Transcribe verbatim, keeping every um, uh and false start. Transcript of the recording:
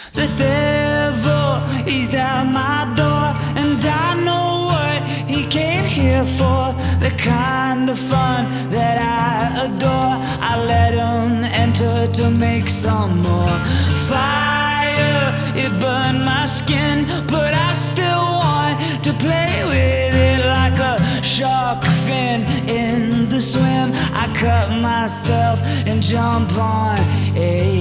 The devil, he's at my door, and I know what he came here for. The kind of fun that I adore, I let him enter to make some more. Fire, it burned my skin, but I still want to play with it like a shark fin in the swim. I cut myself and jump on a